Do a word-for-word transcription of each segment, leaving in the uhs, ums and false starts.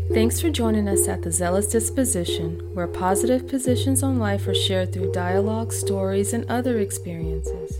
Thanks for joining us at The Zealous Disposition, where positive positions on life are shared through dialogue, stories, and other experiences.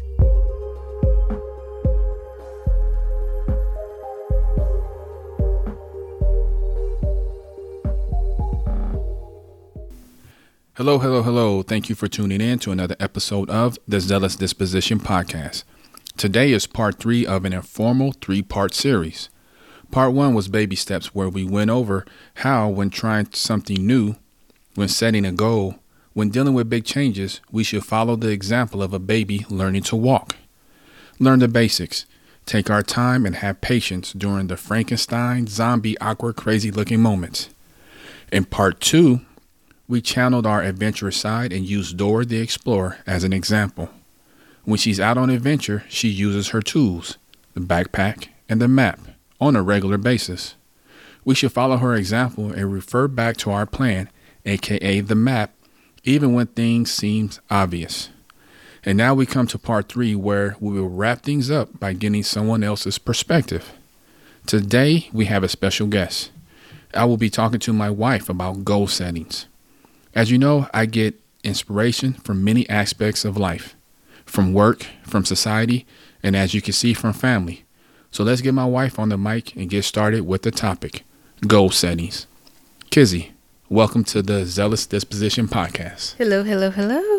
Hello, hello, hello. Thank you for tuning in to another episode of the Zealous Disposition Podcast. Today is part three of an informal three-part series. Part one was baby steps, where we went over how, when trying something new, when setting a goal, when dealing with big changes, we should follow the example of a baby learning to walk. Learn the basics, take our time, and have patience during the Frankenstein, zombie, awkward, crazy-looking moments. In part two, we channeled our adventurous side and used Dora the Explorer as an example. When she's out on adventure, she uses her tools, the backpack and the map, on a regular basis. We should follow her example and refer back to our plan, aka the map, even when things seem obvious. And now we come to part three, where we will wrap things up by getting someone else's perspective. Today, we have a special guest. I will be talking to my wife about goal settings. As you know, I get inspiration from many aspects of life, from work, from society, and as you can see, from family. So let's get my wife on the mic and get started with the topic, goal settings. Kizzy, welcome to the Zealous Disposition Podcast. Hello, hello,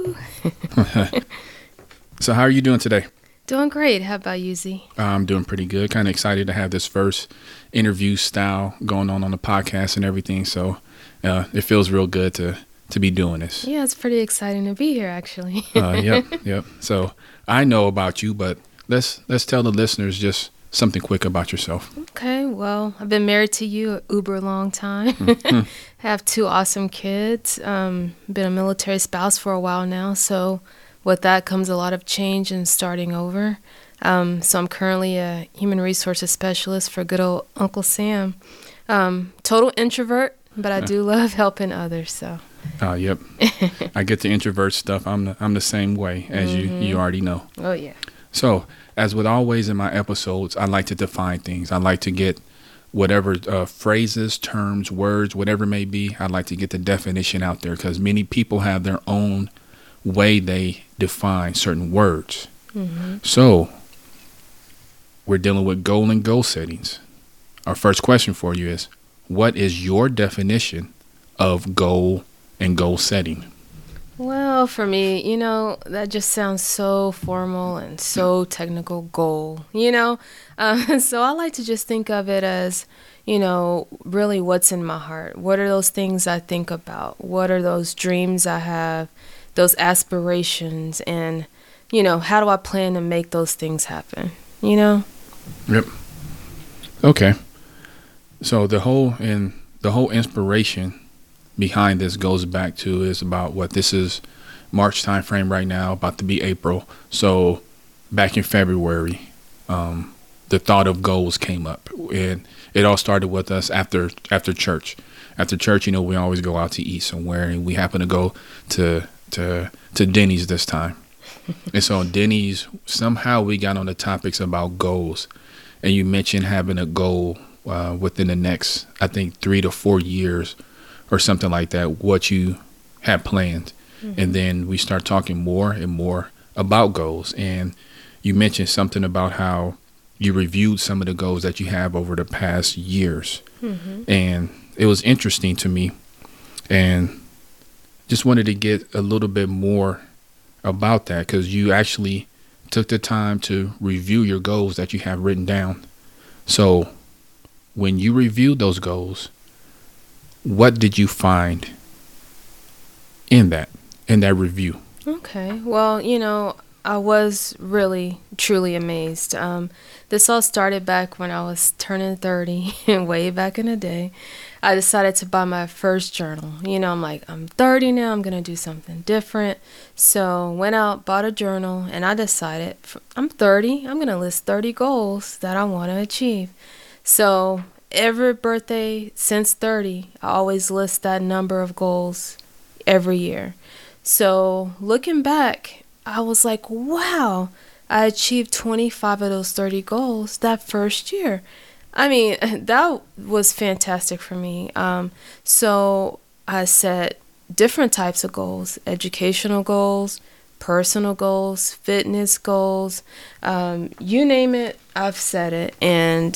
hello. So how are you doing today? Doing great. How about you, Z? I'm doing pretty good. Kind of excited to have this first interview style going on on the podcast and everything. So uh, it feels real good to to be doing this. Yeah, it's pretty exciting to be here, actually. uh, yep, yep. So I know about you, but let's let's tell the listeners just something quick about yourself. Okay, well, I've been married to you a uber long time. Mm-hmm. Have two awesome kids. Um, been a military spouse for a while now, so with that comes a lot of change and starting over. Um, so I'm currently a human resources specialist for good old Uncle Sam. Um, total introvert, but I do love helping others, so. Oh, uh, yep. I get the introvert stuff. I'm the, I'm the same way, as mm-hmm. you, you already know. Oh, yeah. So, as with always in my episodes, I like to define things. I like to get whatever uh, phrases, terms, words, whatever it may be, I like to get the definition out there, because many people have their own way they define certain words. Mm-hmm. So, we're dealing with goal and goal settings. Our first question for you is, what is your definition of goal and goal setting? Well, for me, you know, that just sounds so formal and so technical, goal, you know? Uh, so I like to just think of it as, you know, really what's in my heart. What are those things I think about? What are those dreams I have, those aspirations? And, you know, how do I plan to make those things happen, you know? Yep. Okay. So the whole, and the whole inspiration behind this goes back to is about what this is March time frame right now, about to be April. So back in February, um, the thought of goals came up, and it all started with us after after church. After church, you know, we always go out to eat somewhere, and we happen to go to to to Denny's this time. And so Denny's, somehow we got on the topics about goals, and you mentioned having a goal uh, within the next, I think, three to four years. Or something like that, what you had planned. Mm-hmm. And then we start talking more and more about goals. And you mentioned something about how you reviewed some of the goals that you have over the past years. Mm-hmm. And it was interesting to me. And just wanted to get a little bit more about that, because you actually took the time to review your goals that you have written down. So when you reviewed those goals, what did you find in that, in that review? Okay. Well, you know, I was really, truly amazed. Um, this all started back when I was turning thirty, way back in the day. I decided to buy my first journal. You know, I'm like, I'm thirty now, I'm going to do something different. So went out, bought a journal, and I decided, I'm thirty, I'm going to list thirty goals that I want to achieve. So every birthday since thirty, I always list that number of goals every year. So looking back, I was like, wow, I achieved twenty-five of those thirty goals that first year. I mean, that was fantastic for me. Um, so I set different types of goals: educational goals, personal goals, fitness goals, um, you name it, I've set it. And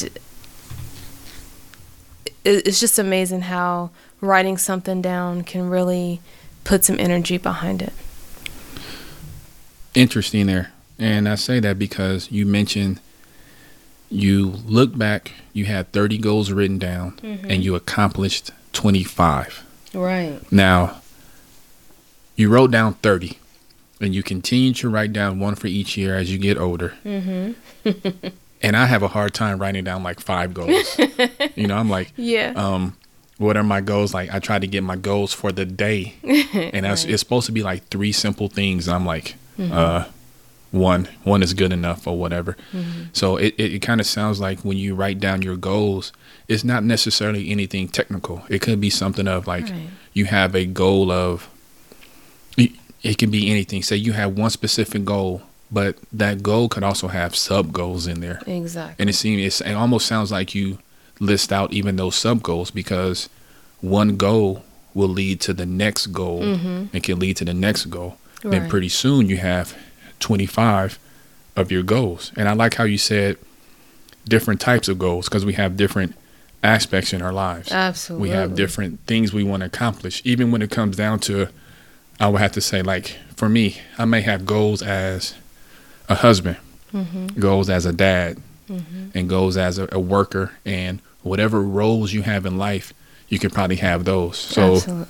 it, it's just amazing how writing something down can really put some energy behind it. Interesting there. And I say that because you mentioned you look back, you had thirty goals written down, mm-hmm. and you accomplished twenty-five. Right. Now, you wrote down thirty, and you continue to write down one for each year as you get older. Mm-hmm. And I have a hard time writing down like five goals. You know, I'm like, yeah. Um, what are my goals? Like, I try to get my goals for the day, and right. it's supposed to be like three simple things. And I'm like, mm-hmm. uh, one, one is good enough or whatever. Mm-hmm. So it, it, it kind of sounds like when you write down your goals, it's not necessarily anything technical. It could be something of like, right. you have a goal of, it, it can be anything. Say you have one specific goal, but that goal could also have sub goals in there. Exactly. And it seems, it almost sounds like you list out even those sub goals, because one goal will lead to the next goal, mm-hmm. and can lead to the next goal. Right. Then pretty soon you have twenty-five of your goals. And I like how you said different types of goals, because we have different aspects in our lives. Absolutely. We have different things we want to accomplish. Even when it comes down to, I would have to say, like, for me, I may have goals as a husband, mm-hmm. goals as a dad, mm-hmm. and goals as a, a worker, and whatever roles you have in life, you could probably have those. So absolutely.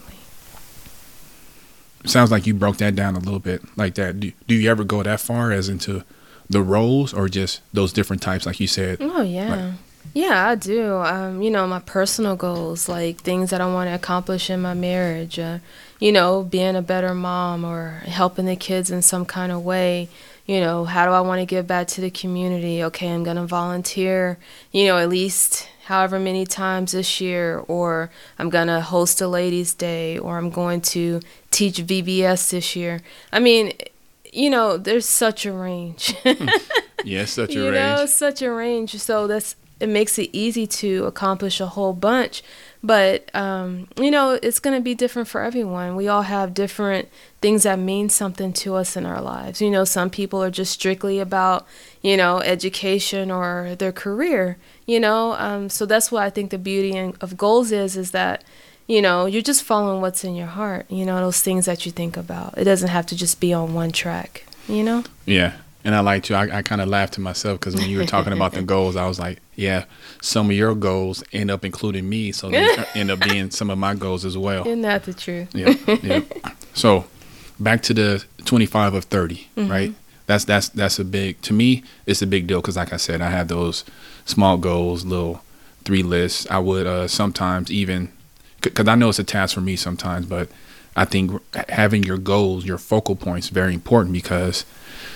It sounds like you broke that down a little bit like that. Do, do you ever go that far as into the roles, or just those different types, like you said? Oh, yeah. Like, yeah, I do. Um, you know, my personal goals, like things that I want to accomplish in my marriage, uh, you know, being a better mom or helping the kids in some kind of way. You know, how do I want to give back to the community? Okay, I'm going to volunteer, you know, at least however many times this year, or I'm going to host a ladies' day, or I'm going to teach V B S this year. I mean, you know, there's such a range. Yeah, such a you range. You know, such a range. So that's, it makes it easy to accomplish a whole bunch. But, um, you know, it's going to be different for everyone. We all have different things that mean something to us in our lives. You know, some people are just strictly about, you know, education or their career, you know. Um, so that's what I think the beauty in, of goals is, is that, you know, you're just following what's in your heart, you know, those things that you think about. It doesn't have to just be on one track, you know? Yeah. And I like to, I, I kind of laughed to myself, because when you were talking about the goals, I was like, yeah, some of your goals end up including me. So they end up being some of my goals as well. Isn't that the truth? Yeah. Yeah. So back to the twenty-five of thirty, mm-hmm. right? That's, that's, that's a big, to me, it's a big deal. Because like I said, I have those small goals, little three lists. I would uh, sometimes even, because I know it's a task for me sometimes, but I think having your goals, your focal points, very important, because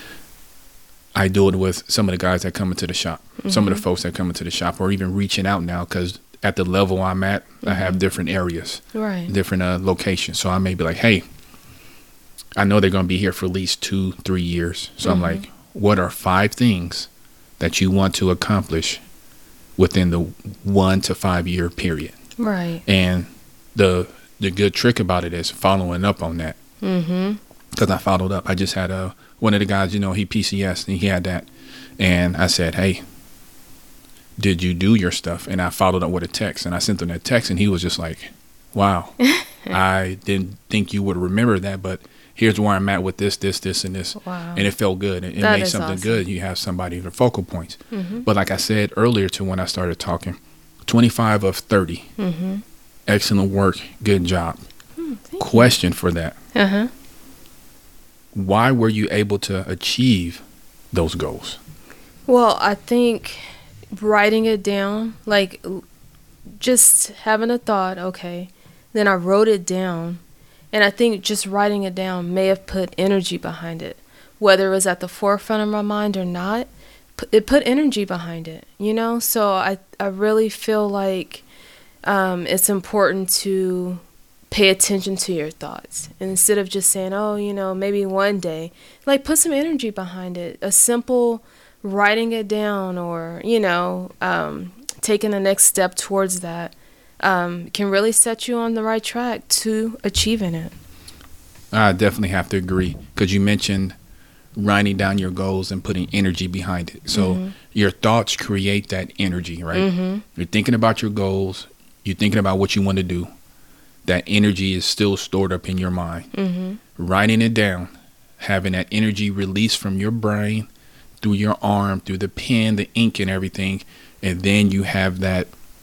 I do it with some of the guys that come into the shop, mm-hmm. some of the folks that come into the shop, or even reaching out now, because at the level I'm at, mm-hmm. I have different areas, right, different uh, locations. So I may be like, hey, I know they're going to be here for at least two, three years. So mm-hmm. I'm like, what are five things that you want to accomplish within the one to five year period? Right. And the the good trick about it is following up on that. Mm-hmm. Because I followed up. I just had a one of the guys, you know, he P C S, and he had that. And I said, hey, did you do your stuff? And I followed up with a text, and I sent him that text, and he was just like, wow, I didn't think you would remember that, but here's where I'm at with this, this, this, and this. Wow. And it felt good. It, it made something awesome. Good. You have somebody for focal points. Mm-hmm. But like I said earlier to when I started talking, twenty-five of thirty. Mm-hmm. Excellent work. Good job. Mm, Question you. For that. Uh-huh. Why were you able to achieve those goals? Well, I think writing it down, like just having a thought, okay, then I wrote it down. And I think just writing it down may have put energy behind it. Whether it was at the forefront of my mind or not, it put energy behind it, you know? So I, I really feel like um, it's important to pay attention to your thoughts. And instead of just saying, oh, you know, maybe one day, like put some energy behind it. A simple writing it down, or, you know, um, taking the next step towards that um, can really set you on the right track to achieving it. I definitely have to agree, because you mentioned writing down your goals and putting energy behind it. So mm-hmm. your thoughts create that energy, right? Mm-hmm. You're thinking about your goals. You're thinking about what you want to do. That energy is still stored up in your mind. Mm-hmm. Writing it down, having that energy released from your brain through your arm, through the pen, the ink and everything. And then you have that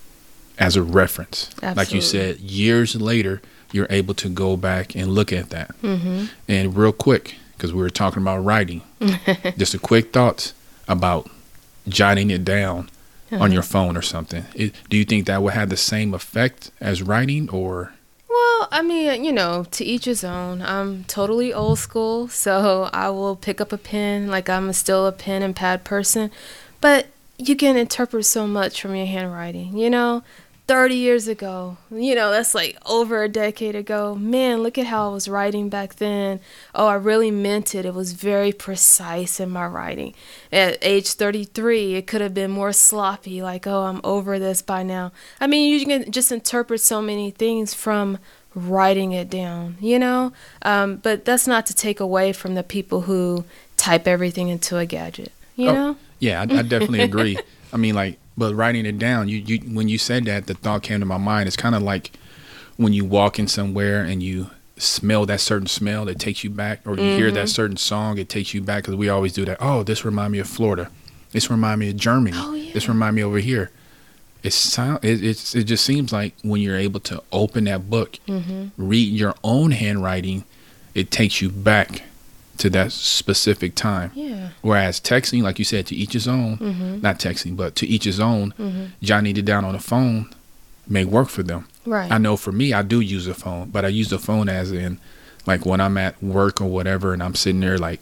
as a reference. Absolutely. Like you said, years later, you're able to go back and look at that. Mm-hmm. And real quick, because we were talking about writing, just a quick thoughts about jotting it down uh-huh. on your phone or something. It, do you think that would have the same effect as writing, or? Well, I mean, you know, to each his own. I'm totally old school, so I will pick up a pen, like I'm still a pen and pad person. But you can interpret so much from your handwriting, you know? thirty years ago, you know, that's like over a decade ago. Man, look at how I was writing back then. Oh, I really meant it. It was very precise in my writing. At age thirty-three, it could have been more sloppy, like, oh, I'm over this by now. I mean, you can just interpret so many things from writing it down, you know? Um, but that's not to take away from the people who type everything into a gadget, you oh, know? Yeah, I, I definitely agree. I mean, like, but writing it down, you, you when you said that, the thought came to my mind. It's kind of like when you walk in somewhere and you smell that certain smell that takes you back, or you mm-hmm. hear that certain song, it takes you back, because we always do that. Oh, this reminds me of Florida. This reminds me of Germany. Oh, yeah. This reminds me over here. It's sound. It, it's it just seems like when you're able to open that book, mm-hmm. read your own handwriting, it takes you back to that specific time. Yeah. Whereas texting, like you said, to each his own, mm-hmm. not texting, but to each his own, mm-hmm. jotting it down on the phone may work for them. Right. I know for me, I do use a phone, but I use the phone as in, like, when I'm at work or whatever, and I'm sitting there like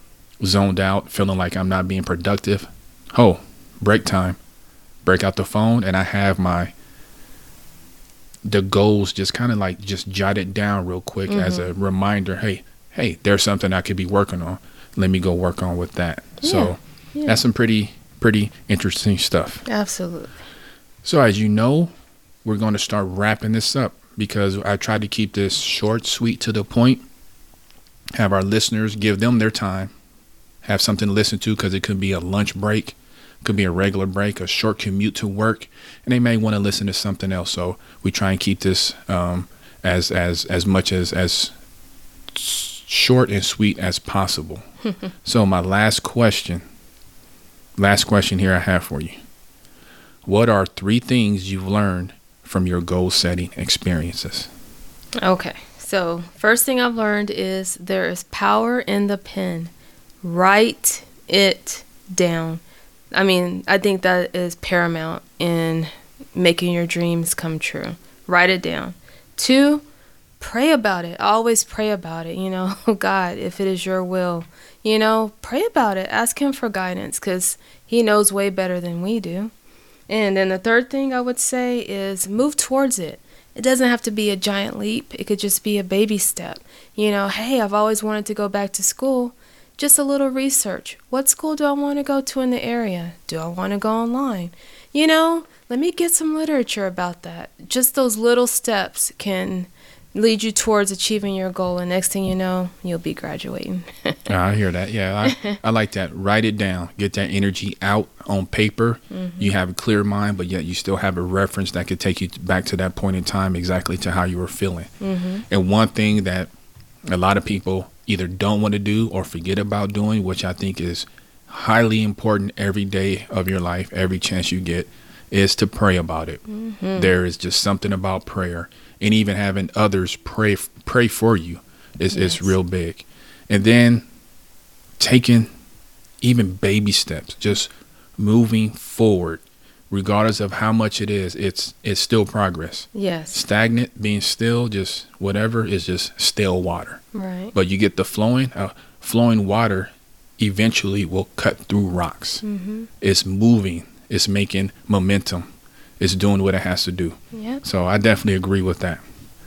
zoned out, feeling like I'm not being productive. Oh, break time. Break out the phone, and I have my the goals just kind of like just jotted down real quick mm-hmm. as a reminder. Hey, hey, there's something I could be working on. Let me go work on with that. Yeah, so yeah. that's some pretty, pretty interesting stuff. Absolutely. So as you know, we're going to start wrapping this up, because I tried to keep this short, sweet, to the point. Have our listeners, give them their time. Have something to listen to, because it could be a lunch break. Could be a regular break, a short commute to work. And they may want to listen to something else. So we try and keep this um, as, as, as much as, as, short and sweet as possible. So my last question, last question here I have for you. What are three things you've learned from your goal setting experiences? Okay. So first thing I've learned is there is power in the pen. Write it down. I mean, I think that is paramount in making your dreams come true. Write it down. Two, pray about it. Always pray about it. You know, God, if it is your will, you know, pray about it. Ask him for guidance, because he knows way better than we do. And then the third thing I would say is move towards it. It doesn't have to be a giant leap. It could just be a baby step. You know, hey, I've always wanted to go back to school. Just a little research. What school do I want to go to in the area? Do I want to go online? You know, let me get some literature about that. Just those little steps can lead you towards achieving your goal, and next thing you know, you'll be graduating. I hear that. Yeah, I, I like that. Write it down. Get that energy out on paper. Mm-hmm. You have a clear mind, but yet you still have a reference that could take you back to that point in time, exactly to how you were feeling. Mm-hmm. And one thing that a lot of people either don't want to do or forget about doing, which I think is highly important every day of your life, every chance you get, is to pray about it. Mm-hmm. There is just something about prayer. And even having others pray pray for you is, yes. is real big. And then taking even baby steps, just moving forward, regardless of how much it is, it's it's still progress. Yes. Stagnant, being still, just whatever, is just still water. Right. But you get the flowing, uh, flowing water eventually will cut through rocks. Mm-hmm. It's moving. It's making momentum. It's doing what it has to do. Yep. So I definitely agree with that.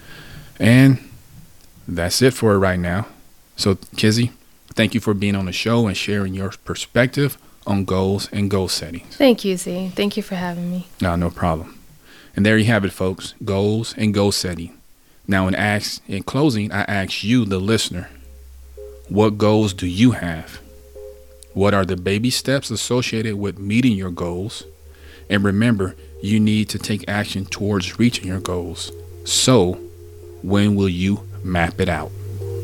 And that's it for it right now. So, Kizzy, thank you for being on the show and sharing your perspective on goals and goal setting. Thank you, Z. Thank you for having me. No, no problem. And there you have it, folks. Goals and goal setting. Now, in, ask, in closing, I ask you, the listener, what goals do you have? What are the baby steps associated with meeting your goals? And remember, you need to take action towards reaching your goals. So, when will you map it out?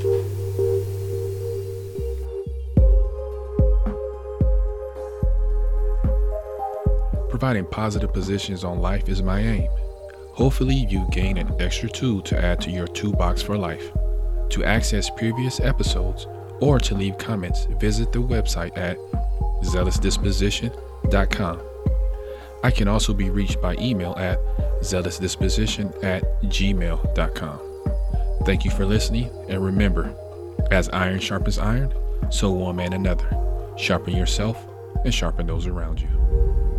Providing positive positions on life is my aim. Hopefully, you gain an extra tool to add to your toolbox for life. To access previous episodes or to leave comments, visit the website at zealous disposition dot com. I can also be reached by email at zealous disposition at gmail dot com. Thank you for listening, and remember, as iron sharpens iron, so one man another. Sharpen yourself and sharpen those around you.